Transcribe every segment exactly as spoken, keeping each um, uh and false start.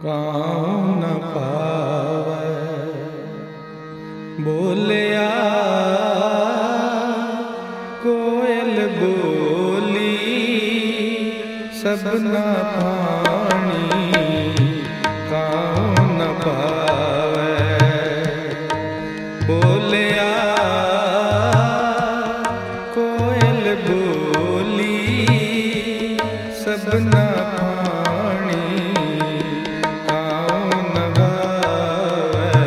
Cow ਨ ਪਾਵੈ। ਬੋਲਿਆ ਕੋਇਲ ਬੋਲੀ ਸਭਨਾ ਪਾਣੀ, ਕਾਉ ਨ ਪਾਵੈ। ਬੋਲਿਆ ਕੋਇਲ ਬੋਲੀ ਸਭਨਾ ਪਾਣੀ, ਕਾਉ ਨ ਗਾਵੈ।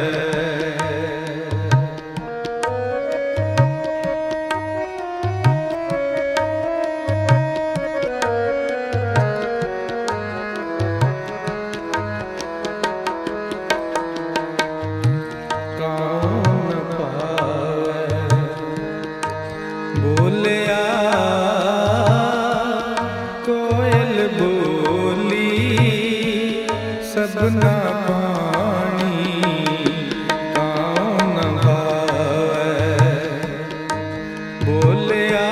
ਬੋਲਿਆ ਕੋਇਲ ਬੋਲੀ ਸਭਨਾ ਪਾਣੀ, ਕਾਉ ਨ ਭਾਵੈ। ਬੋਲਿਆ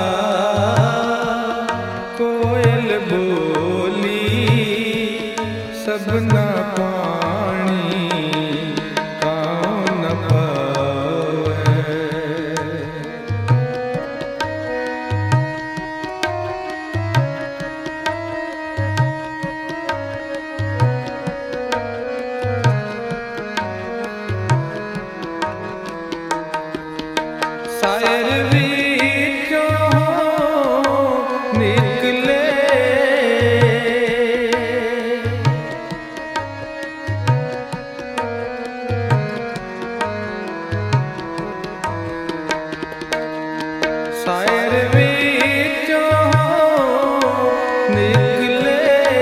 ਕੋਇਲ ਬੋਲੀ ਸਭਨਾ ਪਾਣੀ, ਕਾਉ ਨ ਭਾਵੈ। ਸਾਇਰ ਵਿੱਚੋਂ ਨਿਕਲੇ ਸਾਇਰ ਵਿੱਚੋਂ ਨਿਕਲੇ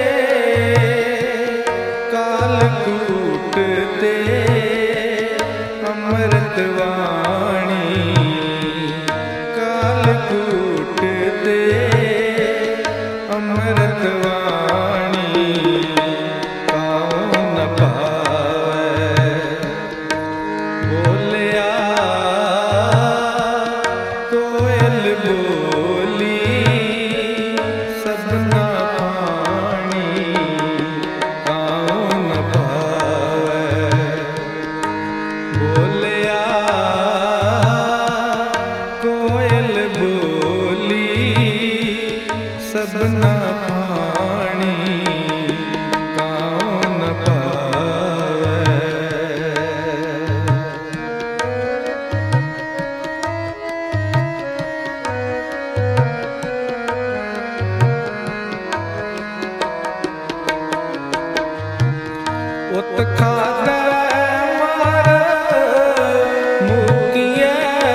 ਕਾਲਕੂਟ ਤੇ ਅੰਮ੍ਰਿਤ ਵਾਣੀ। ਕਾਲਕੂਟ ਤੇ ਅੰਮ੍ਰਿਤ ਵਾਣੀ, ਕਾਉ ਨ ਭਾਵੈ। ਬੋਲਿਆ ਕੋਇਲ ਬੋਲੀ ਸਭਨਾ ਪਾਣੀ, ਕਾਉ ਨ ਭਾਵੈ। ਬੋਲਿਆ ਕੋਇਲ ਬੋਲੀ ਸਭਨਾ ਪਾਣੀ, ਕਾਉ ਨ ਭਾਵੈ। ਉਤ ਖਾਧੈ ਮਾਰ ਮੁਕੀਐ,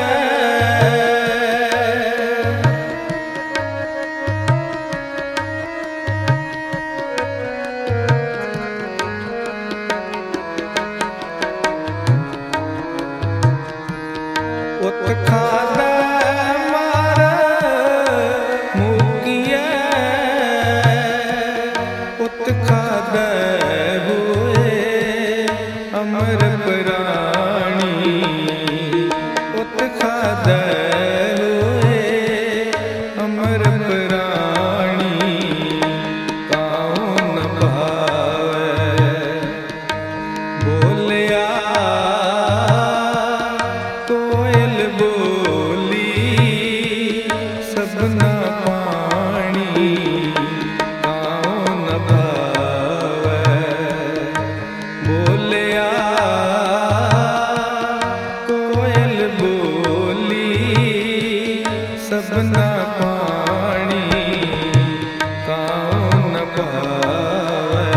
ਉਤ ਖਾਧੈ ਮਾਰ ਮੁਕੀਐ, ਉਤ ਖਾਧੈ ਹੋਏ ਅਮਰ ਪ੍ਰਾਣੀ। ਉਤ ਖਾਧੈ ਹੋਏ ਅਮਰ ਪ੍ਰਾਣੀ, ਕਾਉ ਨ ਭਾਵੈ। ਬੋਲਿਆ ਕੋਇਲ ਬੋਲੀ ਸਭਨਾ ਪਾਣੀ, ਕਾਉ ਨ ਭਾਵੈ। ਬੋਲਿਆ ਕੋਇਲ ਬੋਲੀ ਸਭਨਾ ਪਾਣੀ, ਕਾਉ ਨ ਭਾਵੈ।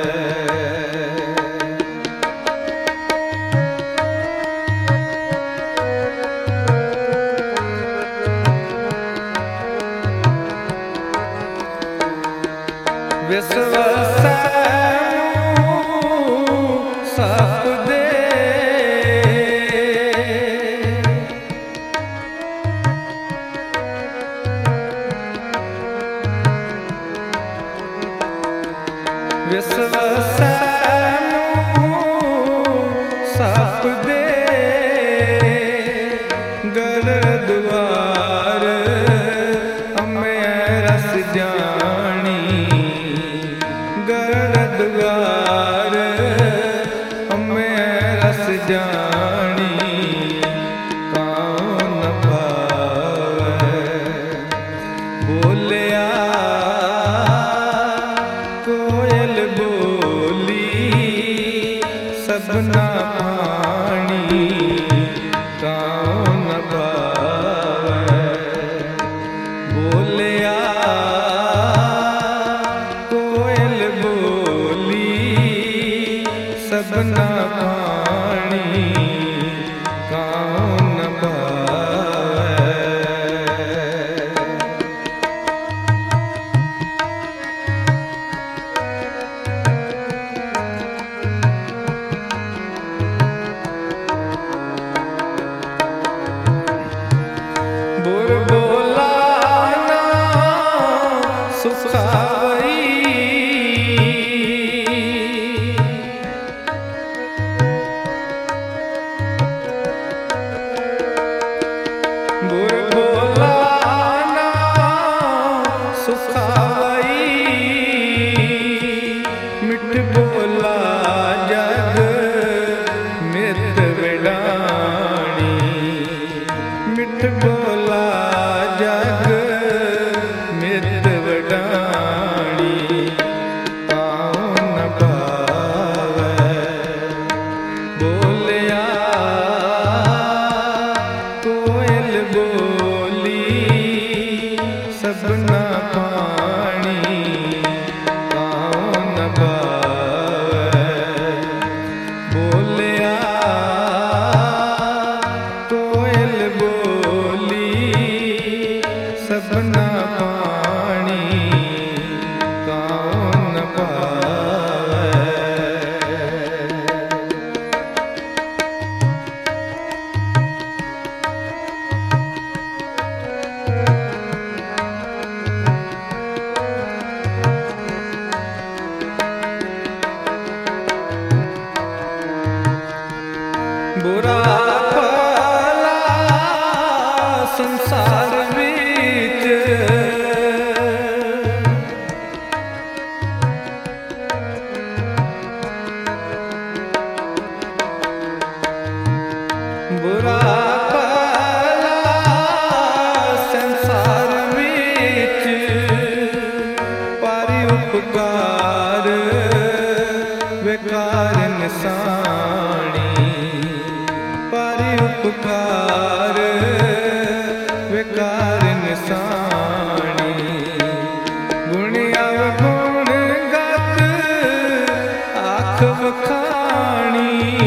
ਵਿਸਵਸੈ ਨੂੰ ਸਪ ਦੇ ਵਿਸਵਸੈ ਨੂੰ ਸਪ ਦੇ ਗਰਦੁਆਰ ਅੰਮ੍ਰਿਤ ਰਸ ਜਾਣੀ। ਗਰਦੁਆਰ सबना पानी काओ न पावे। बोलिया कोयल बोली सबना पानी काओ न पावे। बुर बोला ना सुखावई बुर बोला ना सुखावई मिठ बोला जग मित विडाणी मिठ बोला जग मित विडाणी काओ न पावे। बोलिया कोयल बोली सबना पानी काओ न पावे। बोलिया कोयल बोली सबना पानी काओ न पावे। बुरा भला संसार बीच बुरा भला संसार बीच पारी उपकार बेकार निशानी पारी उपकार बेकार निशानी। गुण अवगुण गत आख बखानी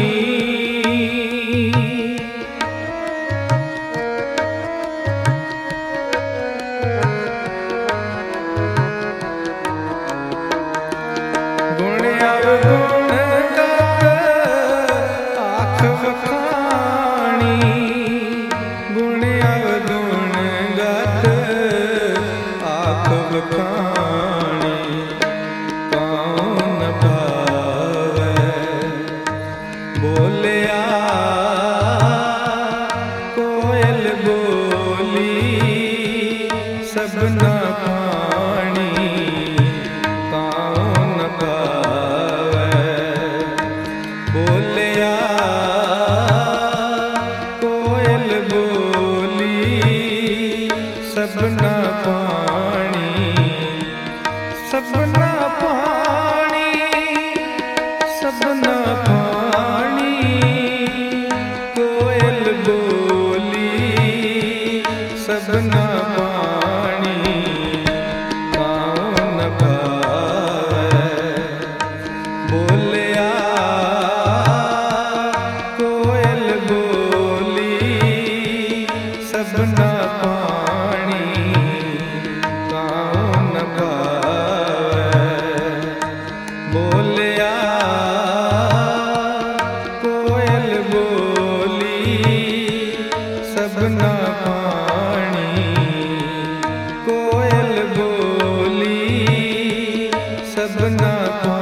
गुण अवगुण गत आख बखानी गुण अवगुण गत आख बखानी काओ न पावे। बोलिया कोयल बोली सबना पानी काओ न पावे। बोलिया कोयल बोली सबना पानी सबना पानी सबना पानी कोयल बोली सबना पानी काओ न पावे। बोलिया कोयल बोली सबना पानी काओ न पावे। बोलिया कोयल बोली सबना पानी कोयल बोली सबना पानी।